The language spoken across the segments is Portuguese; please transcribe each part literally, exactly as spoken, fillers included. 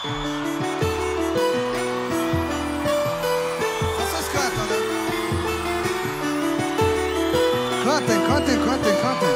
Vocês cantam, né? Cantem, cantem, cantem, cantem.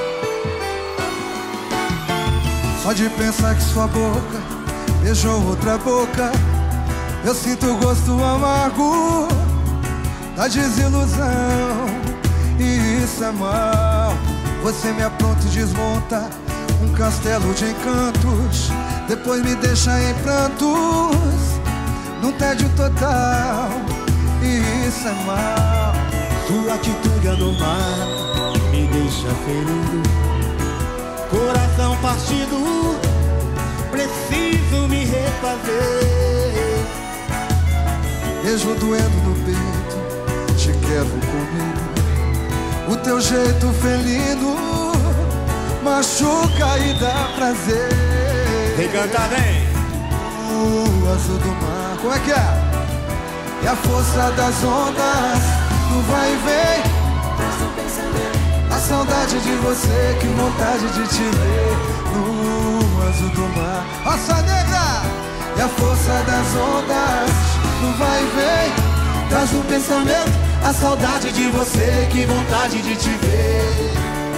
Só de pensar que sua boca beijou outra boca, eu sinto o gosto amargo da desilusão. E isso é mal. Você me apronta e desmonta um castelo de encantos, depois me deixa em prantos, num tédio total. E isso é mal. Sua atitude anormal me deixa ferido, coração partido, preciso me refazer. Beijo doendo no peito, te quero comigo. O teu jeito felino machuca e dá prazer. Vem cantar, vem! O azul do mar, como é que é? E a força das ondas, no vai e vem. A saudade de você, que vontade de te ver. No azul do mar, Raça Negra! E a força das ondas, no vai e vem. Traz no pensamento a saudade de você, que vontade de te ver.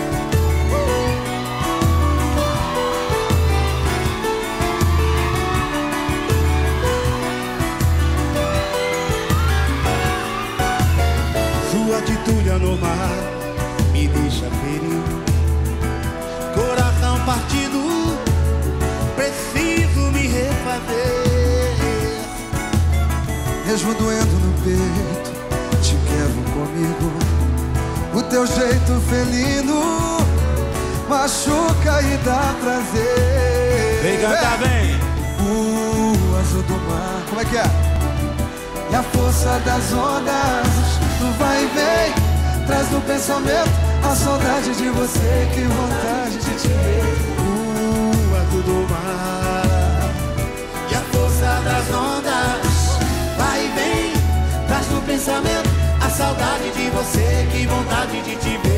Sua atitude anormal me deixa ferido, coração partido, preciso me refazer. Mesmo doendo no peito, te quero comigo. O teu jeito felino machuca e dá prazer. Vem cantar, vem! O azul do mar, como é que é? E a força das ondas, no vai e vem. Traz no pensamento a saudade de você, que vontade de te ver. O azul do mar e a força das ondas, vai e vem. Traz no pensamento a saudade de você, que vontade de te ver.